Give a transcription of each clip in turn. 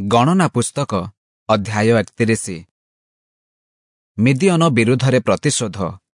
ଗଣନା ପୁସ୍ତକ ଅଧ୍ୟାୟ 31। ମିଦିଅନ ବିରୁଦ୍ଧରେ ପ୍ରତିଶୋଧ।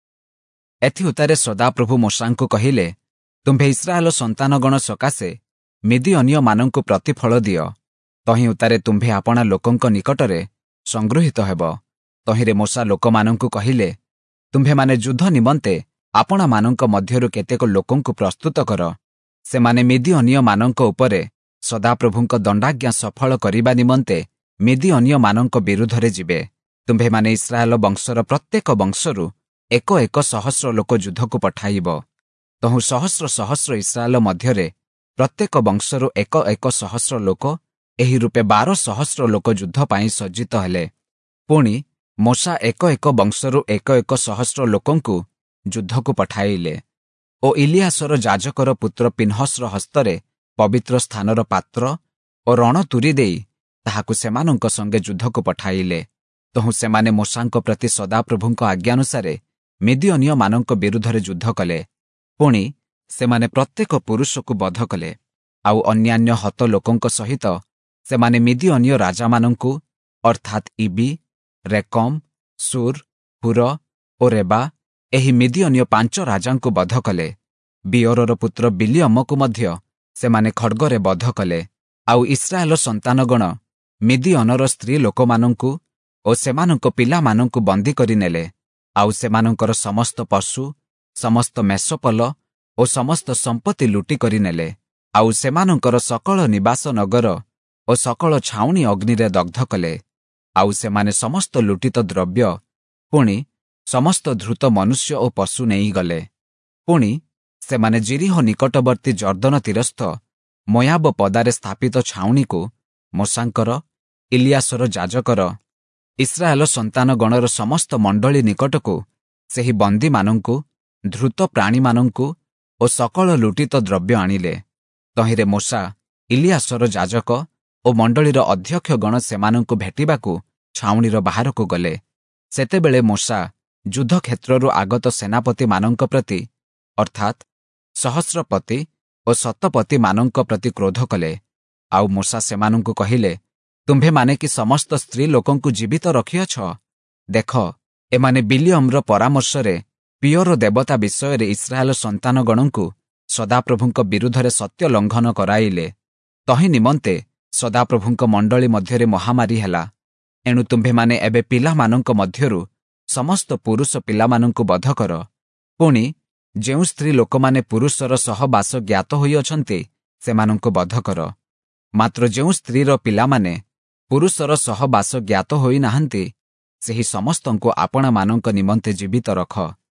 ଏଥିଉତ୍ତାରେ ସଦାପ୍ରଭୁ ମୋଶାଙ୍କୁ କହିଲେ, ତୁମ୍ଭେ ଇସ୍ରାଏଲ ସନ୍ତାନଗଣ ସକାଶେ ମିଦିଅନୀୟମାନଙ୍କୁ ପ୍ରତିଫଳ ଦିଅ। ତହିଁ ଉତ୍ତାରେ ତୁମ୍ଭେ ଆପଣା ଲୋକଙ୍କ ନିକଟରେ ସଂଗୃହୀତ ହେବ। ତହିଁରେ ମୋଶା ଲୋକମାନଙ୍କୁ କହିଲେ, ତୁମ୍ଭେମାନେ ଯୁଦ୍ଧ ନିମନ୍ତେ ଆପଣାମାନଙ୍କ ମଧ୍ୟରୁ କେତେକ ଲୋକଙ୍କୁ ପ୍ରସ୍ତୁତ କର। ସେମାନେ ମିଦିଅନୀୟମାନଙ୍କ ଉପରେ ସଦାପ୍ରଭୁଙ୍କ ଦଣ୍ଡାଜ୍ଞା ସଫଳ କରିବା ନିମନ୍ତେ ମିଦିଅନୀୟମାନଙ୍କ ବିରୁଦ୍ଧରେ ଯିବେ। ତୁମ୍ଭେମାନେ ଇସ୍ରାଏଲ ବଂଶର ପ୍ରତ୍ୟେକ ବଂଶରୁ ଏକ ଏକ ସହସ୍ର ଲୋକ ଯୁଦ୍ଧକୁ ପଠାଇବ। ତହୁଁ ସହସ୍ର ସହସ୍ର ଇସ୍ରାଏଲ ମଧ୍ୟରେ ପ୍ରତ୍ୟେକ ବଂଶରୁ ଏକ ଏକ ସହସ୍ର ଲୋକ, ଏହି ରୂପେ 12,000 ଲୋକ ଯୁଦ୍ଧ ପାଇଁ ସଜ୍ଜିତ ହେଲେ। ପୁଣି ମୋଶା ଏକ ଏକ ବଂଶରୁ ଏକ ଏକ ସହସ୍ର ଲୋକଙ୍କୁ ଯୁଦ୍ଧକୁ ପଠାଇଲେ ଓ ଇଲିଆସର ଯାଜକର ପୁତ୍ର ପିନ୍ହସର ହସ୍ତରେ ପବିତ୍ର ସ୍ଥାନର ପାତ୍ର ଓ ରଣତୁରୀ ଦେଇ ତାହାକୁ ସେମାନଙ୍କ ସଙ୍ଗେ ଯୁଦ୍ଧକୁ ପଠାଇଲେ। ତହୁଁ ସେମାନେ ମୋଶାଙ୍କ ପ୍ରତି ସଦାପ୍ରଭୁଙ୍କ ଆଜ୍ଞାନୁସାରେ ମିଦିଅନୀୟମାନଙ୍କ ବିରୁଦ୍ଧରେ ଯୁଦ୍ଧ କଲେ। ପୁଣି ସେମାନେ ପ୍ରତ୍ୟେକ ପୁରୁଷକୁ ବଧ କଲେ। ଆଉ ଅନ୍ୟାନ୍ୟ ହତ ଲୋକଙ୍କ ସହିତ ସେମାନେ ମିଦିଅନୀୟ ରାଜାମାନଙ୍କୁ ଅର୍ଥାତ୍ ଇବି, ରେକମ୍, ସୁର୍, ହୁର ଓ ରେବା, ଏହି ମିଦିଅନୀୟ 5 ରାଜାଙ୍କୁ ବଧ କଲେ। ବିଓରର ପୁତ୍ର ବିଲିୟମକୁ ମଧ୍ୟ ସେମାନେ ଖଡ୍ଗରେ ବଧ କଲେ। ଆଉ ଇସ୍ରାଏଲ ସନ୍ତାନଗଣ ମିଦିଅନର ସ୍ତ୍ରୀ ଲୋକମାନଙ୍କୁ ଓ ସେମାନଙ୍କ ପିଲାମାନଙ୍କୁ ବନ୍ଦୀ କରିନେଲେ। ଆଉ ସେମାନଙ୍କର ସମସ୍ତ ପଶୁ, ସମସ୍ତ ମେଷପଲ ଓ ସମସ୍ତ ସମ୍ପତ୍ତି ଲୁଟି କରିନେଲେ। ଆଉ ସେମାନଙ୍କର ସକଳ ନିବାସ ନଗର ଓ ସକଳ ଛାଉଣି ଅଗ୍ନିରେ ଦଗ୍ଧ କଲେ। ଆଉ ସେମାନେ ସମସ୍ତ ଲୁଟିତ ଦ୍ରବ୍ୟ, ପୁଣି ସମସ୍ତ ଧୃତ ମନୁଷ୍ୟ ଓ ପଶୁ ନେଇଗଲେ। ପୁଣି ସେମାନେ ଜିରିହ ନିକଟବର୍ତ୍ତୀ ଜର୍ଦ୍ଦନ ତୀରସ୍ଥ ମୋୟାବ ପଦାରେ ସ୍ଥାପିତ ଛାଉଣିକୁ ମୋଶାଙ୍କର, ଇଲିଆସର ଯାଜକର, ଇସ୍ରାଏଲ ସନ୍ତାନଗଣର ସମସ୍ତ ମଣ୍ଡଳୀ ନିକଟକୁ ସେହି ବନ୍ଦୀମାନଙ୍କୁ, ଧୃତ ପ୍ରାଣୀମାନଙ୍କୁ ଓ ସକଳ ଲୁଟିତ ଦ୍ରବ୍ୟ ଆଣିଲେ। ତହିଁରେ ମୋଶା, ଇଲିଆସର ଯାଜକ ଓ ମଣ୍ଡଳୀର ଅଧ୍ୟକ୍ଷଗଣ ସେମାନଙ୍କୁ ଭେଟିବାକୁ ଛାଉଣିର ବାହାରକୁ ଗଲେ। ସେତେବେଳେ ମୋଶା ଯୁଦ୍ଧକ୍ଷେତ୍ରରୁ ଆଗତ ସେନାପତିମାନଙ୍କ ପ୍ରତି ଅର୍ଥାତ୍ ସହସ୍ରପତି ଓ ଶତପତିମାନଙ୍କ ପ୍ରତି କ୍ରୋଧ କଲେ। ଆଉ ମୋଶା ସେମାନଙ୍କୁ କହିଲେ, ତୁମ୍ଭେମାନେ କି ସମସ୍ତ ସ୍ତ୍ରୀ ଲୋକଙ୍କୁ ଜୀବିତ ରଖିଅଛ? ଦେଖ, ଏମାନେ ବିଲିୟମର ପରାମର୍ଶରେ ପିଓର ଦେବତା ବିଷୟରେ ଇସ୍ରାଏଲ ସନ୍ତାନଗଣଙ୍କୁ ସଦାପ୍ରଭୁଙ୍କ ବିରୁଦ୍ଧରେ ସତ୍ୟ ଲଙ୍ଘନ କରାଇଲେ। ତହିଁ ନିମନ୍ତେ ସଦାପ୍ରଭୁଙ୍କ ମଣ୍ଡଳୀ ମଧ୍ୟରେ ମହାମାରୀ ହେଲା। ଏଣୁ ତୁମ୍ଭେମାନେ ଏବେ ପିଲାମାନଙ୍କ ମଧ୍ୟରୁ ସମସ୍ତ ପୁରୁଷ ପିଲାମାନଙ୍କୁ ବଧ କର। ପୁଣି ଯେଉଁ ସ୍ତ୍ରୀ ଲୋକମାନେ ପୁରୁଷର ସହବାସ ଜ୍ଞାତ ହୋଇଅଛନ୍ତି ସେମାନଙ୍କୁ ବଧ କର। ମାତ୍ର ଯେଉଁ ସ୍ତ୍ରୀର ପିଲାମାନେ ପୁରୁଷର ସହବାସ ଜ୍ଞାତ ହୋଇନାହାନ୍ତି ସେହି ସମସ୍ତଙ୍କୁ ଆପଣାମାନଙ୍କ ନିମନ୍ତେ ଜୀବିତ ରଖ।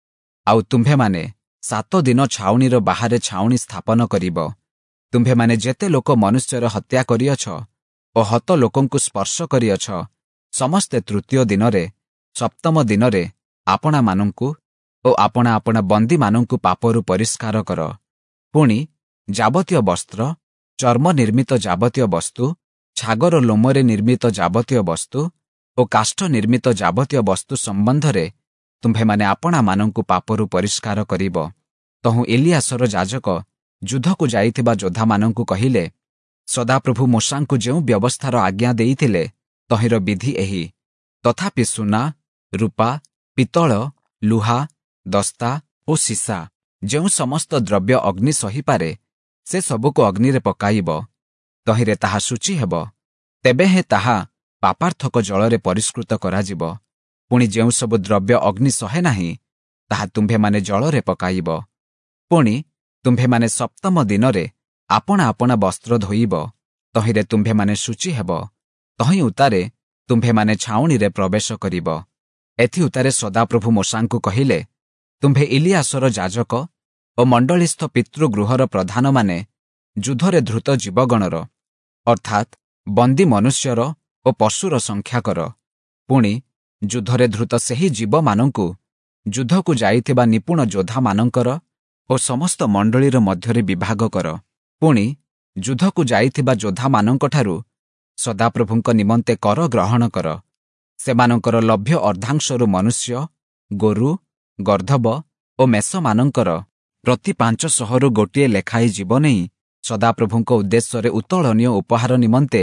ଆଉ ତୁମ୍ଭେମାନେ 7 ଦିନ ଛାଉଣିର ବାହାରେ ଛାଉଣି ସ୍ଥାପନ କରିବ। ତୁମ୍ଭେମାନେ ଯେତେ ଲୋକ ମନୁଷ୍ୟର ହତ୍ୟା କରିଅଛ ଓ ହତ ଲୋକଙ୍କୁ ସ୍ପର୍ଶ କରିଅଛ, ସମସ୍ତେ ତୃତୀୟ ଦିନରେ, ସପ୍ତମ ଦିନରେ ଆପଣାମାନଙ୍କୁ ଓ ଆପଣା ଆପଣା ବନ୍ଦୀମାନଙ୍କୁ ପାପରୁ ପରିଷ୍କାର କର। ପୁଣି ଯାବତୀୟ ବସ୍ତ୍ର, ଚର୍ମ ନିର୍ମିତ ଯାବତୀୟ ବସ୍ତୁ, ଛାଗର ଲୋମରେ ନିର୍ମିତ ଯାବତୀୟ ବସ୍ତୁ ଓ କାଷ୍ଠ ନିର୍ମିତ ଯାବତୀୟ ବସ୍ତୁ ସମ୍ବନ୍ଧରେ ତୁମ୍ଭେମାନେ ଆପଣାମାନଙ୍କୁ ପାପରୁ ପରିଷ୍କାର କରିବ। ତହୁଁ ଇଲିଆସର ଯାଜକ ଯୁଦ୍ଧକୁ ଯାଇଥିବା ଯୋଦ୍ଧାମାନଙ୍କୁ କହିଲେ, ସଦାପ୍ରଭୁ ମୋଶାଙ୍କୁ ଯେଉଁ ବ୍ୟବସ୍ଥାର ଆଜ୍ଞା ଦେଇଥିଲେ ତହିଁର ବିଧି ଏହି। ତଥାପି ସୁନା, ରୂପା, ପିତ୍ତଳ, ଲୁହା, ଦସ୍ତା ଓ ସୀସା ଯେଉଁ ସମସ୍ତ ଦ୍ରବ୍ୟ ଅଗ୍ନି ସହିପାରେ ସେ ସବୁକୁ ଅଗ୍ନିରେ ପକାଇବ। ତହିଁରେ ତାହା ଶୁଚି ହେବ। ତେବେ ହେଁ ତାହା ପାପାର୍ଥକ ଜଳରେ ପରିଷ୍କୃତ କରାଯିବ। ପୁଣି ଯେଉଁ ସବୁ ଦ୍ରବ୍ୟ ଅଗ୍ନି ସହେ ନାହିଁ ତାହା ତୁମ୍ଭେମାନେ ଜଳରେ ପକାଇବ। ପୁଣି ତୁମ୍ଭେମାନେ ସପ୍ତମ ଦିନରେ ଆପଣା ଆପଣା ବସ୍ତ୍ର ଧୋଇବ। ତହିଁରେ ତୁମ୍ଭେମାନେ ଶୁଚି ହେବ। ତହିଁ ଉତ୍ତାରେ ତୁମ୍ଭେମାନେ ଛାଉଣିରେ ପ୍ରବେଶ କରିବ। ଏଥି ଉତ୍ତାରେ ସଦାପ୍ରଭୁ ମୋଶାଙ୍କୁ କହିଲେ, ତୁମ୍ଭେ ଇଲିଆସର ଯାଜକ ଓ ମଣ୍ଡଳୀସ୍ଥ ପିତୃଗୃହର ପ୍ରଧାନମାନେ ଯୁଦ୍ଧରେ ଧୃତ ଜୀବଗଣର ଅର୍ଥାତ୍ ବନ୍ଦୀ ମନୁଷ୍ୟର ଓ ପଶୁର ସଂଖ୍ୟା କର। ପୁଣି ଯୁଦ୍ଧରେ ଧୃତ ସେହି ଜୀବମାନଙ୍କୁ ଯୁଦ୍ଧକୁ ଯାଇଥିବା ନିପୁଣ ଯୋଦ୍ଧାମାନଙ୍କର ଓ ସମସ୍ତ ମଣ୍ଡଳୀର ମଧ୍ୟରେ ବିଭାଗ କର। ପୁଣି ଯୁଦ୍ଧକୁ ଯାଇଥିବା ଯୋଦ୍ଧାମାନଙ୍କଠାରୁ ସଦାପ୍ରଭୁଙ୍କ ନିମନ୍ତେ କର ଗ୍ରହଣ କର। ସେମାନଙ୍କର ଲଭ୍ୟ ଅର୍ଦ୍ଧାଂଶରୁ ମନୁଷ୍ୟ, ଗୋରୁ, ଗର୍ଦ୍ଧବ ଓ ମେଷମାନଙ୍କର ପ୍ରତି 500ରୁ ଗୋଟିଏ ଲେଖାଏଁ ଜୀବ ନେଇ ସଦାପ୍ରଭୁଙ୍କ ଉଦ୍ଦେଶ୍ୟରେ ଉତ୍ତୋଳନୀୟ ଉପହାର ନିମନ୍ତେ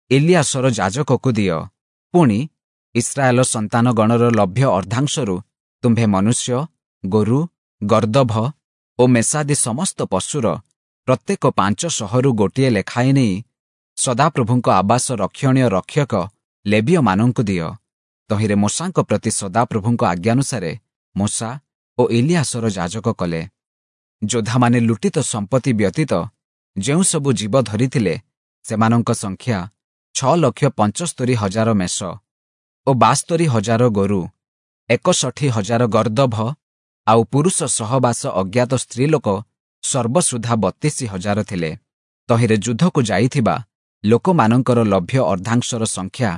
ଇଲିଆସର ଯାଜକକୁ ଦିଅ। ପୁଣି ଇସ୍ରାଏଲ ସନ୍ତାନଗଣର ଲଭ୍ୟ ଅର୍ଦ୍ଧାଂଶରୁ ତୁମ୍ଭେ ମନୁଷ୍ୟ, ଗୋରୁ, ଗର୍ଦ୍ଦଭ ଓ ମେଷାଦି ସମସ୍ତ ପଶୁର ପ୍ରତ୍ୟେକ 500ରୁ ଗୋଟିଏ ଲେଖାଏଁ ନେଇ ସଦାପ୍ରଭୁଙ୍କ ଆବାସ ରକ୍ଷଣୀୟ ରକ୍ଷକ ଲେବୀୟମାନଙ୍କୁ ଦିଅ। ତହିଁରେ ମୋଶାଙ୍କ ପ୍ରତି ସଦାପ୍ରଭୁଙ୍କ ଆଜ୍ଞାନୁସାରେ ମୋଶା ଓ ଇଲିଆସର ଯାଜକ କଲେ। ଯୋଦ୍ଧାମାନେ ଲୁଟିତ ସମ୍ପତ୍ତି ବ୍ୟତୀତ ଯେଉଁ ସବୁ ଜୀବ ଧରିଥିଲେ ସେମାନଙ୍କ ସଂଖ୍ୟା 6,75,000 ମେଷ ଓ 72,000 ଗୋରୁ, 61,000 ଗର୍ଦ୍ଦଭ, ଆଉ ପୁରୁଷ ସହବାସ ଅଜ୍ଞାତ ସ୍ତ୍ରୀଲୋକ ସର୍ବସୁଦ୍ଧା 32,000 ଥିଲେ। ତହିଁରେ ଯୁଦ୍ଧକୁ ଯାଇଥିବା ଲୋକମାନଙ୍କର ଲଭ୍ୟ ଅର୍ଦ୍ଧାଂଶର ସଂଖ୍ୟା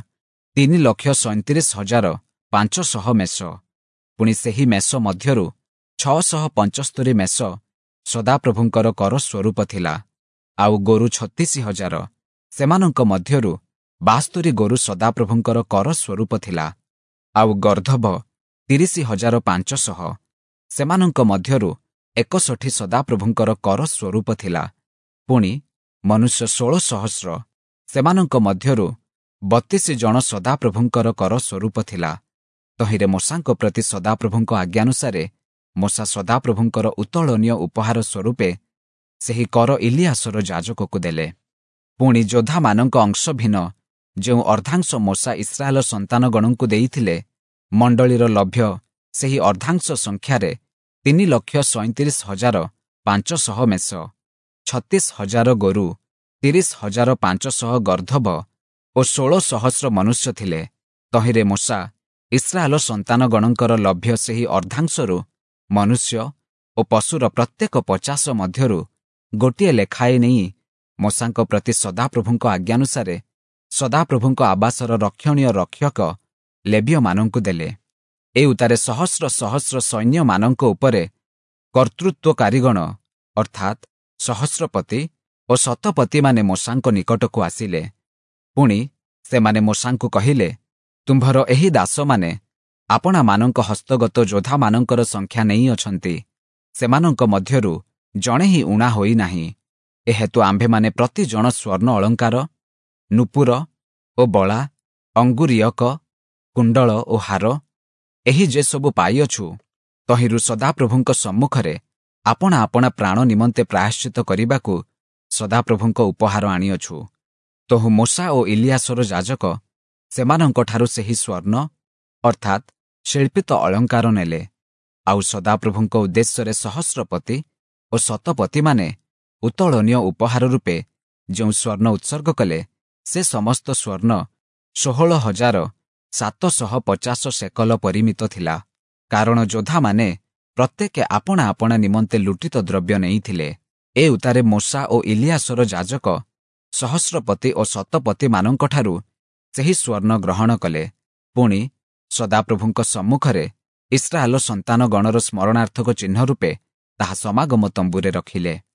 3,37,500 ମେଷ। ପୁଣି ସେହି ମେଷ ମଧ୍ୟରୁ 675 ମେଷ ସଦାପ୍ରଭୁଙ୍କର କର ସ୍ୱରୂପ ଥିଲା, ଆଉ ଗୋରୁ 36,000। ସେମାନଙ୍କ ମଧ୍ୟରୁ 72 ଗୋରୁ ସଦାପ୍ରଭୁଙ୍କର କର ସ୍ୱରୂପ ଥିଲା, ଆଉ ଗର୍ଦ୍ଦଭ 30,500। ସେମାନଙ୍କ ମଧ୍ୟରୁ 61 ସଦାପ୍ରଭୁଙ୍କର କର ସ୍ୱରୂପ ଥିଲା। ପୁଣି ମନୁଷ୍ୟ 16,000। ସେମାନଙ୍କ ମଧ୍ୟରୁ 32 ଜଣ ସଦାପ୍ରଭୁଙ୍କର କର ସ୍ୱରୂପ ଥିଲା। ତହିଁରେ ମୋଶାଙ୍କ ପ୍ରତି ସଦାପ୍ରଭୁଙ୍କ ଆଜ୍ଞାନୁସାରେ ମୋଶା ସଦାପ୍ରଭୁଙ୍କର ଉତ୍ତୋଳନୀୟ ଉପହାର ସ୍ୱରୂପେ ସେହି କର ଇଲିଆସର ଯାଜକକୁ ଦେଲେ। ପୁଣି ଯୋଦ୍ଧାମାନଙ୍କ ଅଂଶ ଭିନ୍ନ ଯେଉଁ ଅର୍ଦ୍ଧାଂଶ ମୋଶା ଇସ୍ରାଏଲ ସନ୍ତାନଗଣଙ୍କୁ ଦେଇଥିଲେ, ମଣ୍ଡଳୀର ଲଭ୍ୟ ସେହି ଅର୍ଦ୍ଧାଂଶ ସଂଖ୍ୟାରେ 3,37,500 ମେଷ, 36,000 ଗୋରୁ, 30,500 ଗର୍ଦ୍ଦଭ ଓ 16,000 ମନୁଷ୍ୟ ଥିଲେ। ତହିଁରେ ମୋଶା ଇସ୍ରାଏଲ ସନ୍ତାନଗଣଙ୍କର ଲଭ୍ୟ ସେହି ଅର୍ଦ୍ଧାଂଶରୁ ମନୁଷ୍ୟ ଓ ପଶୁର ପ୍ରତ୍ୟେକ 50 ମଧ୍ୟରୁ ଗୋଟିଏ ଲେଖାଏଁ ନେଇ ମୋଶାଙ୍କ ପ୍ରତି ସଦାପ୍ରଭୁଙ୍କ ଆଜ୍ଞାନୁସାରେ ସଦାପ୍ରଭୁଙ୍କ ଆବାସର ରକ୍ଷଣୀୟ ରକ୍ଷକ ଲେବୀୟମାନଙ୍କୁ ଦେଲେ। ଏ ଉତ୍ତାରେ ସହସ୍ର ସହସ୍ର ସୈନ୍ୟମାନଙ୍କ ଉପରେ କର୍ତ୍ତୃତ୍ୱକାରୀଗଣ ଅର୍ଥାତ୍ ସହସ୍ରପତି ଓ ଶତପତିମାନେ ମୋଶାଙ୍କ ନିକଟକୁ ଆସିଲେ। ପୁଣି ସେମାନେ ମୋଶାଙ୍କୁ କହିଲେ, ତୁମ୍ଭର ଏହି ଦାସମାନେ ଆପଣାମାନଙ୍କ ହସ୍ତଗତ ଯୋଦ୍ଧାମାନଙ୍କର ସଂଖ୍ୟା ନେଇଅଛନ୍ତି। ସେମାନଙ୍କ ମଧ୍ୟରୁ ଜଣେ ହିଁ ଊଣା ହୋଇନାହିଁ। ଏହେତୁ ଆମ୍ଭେମାନେ ପ୍ରତି ଜଣ ସ୍ୱର୍ଣ୍ଣ ଅଳଙ୍କାର, ନୂପୁର ଓ ବଳା, ଅଙ୍ଗୁରୀୟକ, କୁଣ୍ଡଳ ଓ ହାର ଏହି ଯେ ସବୁ ପାଇଅଛୁ, ତହିଁରୁ ସଦାପ୍ରଭୁଙ୍କ ସମ୍ମୁଖରେ ଆପଣା ଆପଣା ପ୍ରାଣ ନିମନ୍ତେ ପ୍ରାୟଶ୍ଚିତ କରିବାକୁ ସଦାପ୍ରଭୁଙ୍କ ଉପହାର ଆଣିଅଛୁ। ତହୁ ମୋଶା ଓ ଇଲିଆସର ଯାଜକ ସେମାନଙ୍କଠାରୁ ସେହି ସ୍ୱର୍ଣ୍ଣ ଅର୍ଥାତ୍ ଶିଳ୍ପିତ ଅଳଙ୍କାର ନେଲେ। ଆଉ ସଦାପ୍ରଭୁଙ୍କ ଉଦ୍ଦେଶ୍ୟରେ ସହସ୍ରପତି ଓ ଶତପତିମାନେ ଉତ୍ତୋଳନୀୟ ଉପହାର ରୂପେ ଯେଉଁ ସ୍ୱର୍ଣ୍ଣ ଉତ୍ସର୍ଗ କଲେ, ସେ ସମସ୍ତ ସ୍ୱର୍ଣ୍ଣ 16,750 ଶେକଲ ପରିମିତ ଥିଲା। କାରଣ ଯୋଦ୍ଧାମାନେ ପ୍ରତ୍ୟେକ ଆପଣା ଆପଣା ନିମନ୍ତେ ଲୁଟିତ ଦ୍ରବ୍ୟ ନେଇଥିଲେ। ଏ ଉତ୍ତାରେ ମୋଶା ଓ ଇଲିଆସର ଯାଜକ ସହସ୍ରପତି ଓ ଶତପତିମାନଙ୍କଠାରୁ ସେହି ସ୍ୱର୍ଣ୍ଣ ଗ୍ରହଣ କଲେ। ପୁଣି ସଦାପ୍ରଭୁଙ୍କ ସମ୍ମୁଖରେ ଇସ୍ରାଏଲ ସନ୍ତାନଗଣର ସ୍ମରଣାର୍ଥକ ଚିହ୍ନ ରୂପେ ତାହା ସମାଗମ ତମ୍ବୁରେ ରଖିଲେ।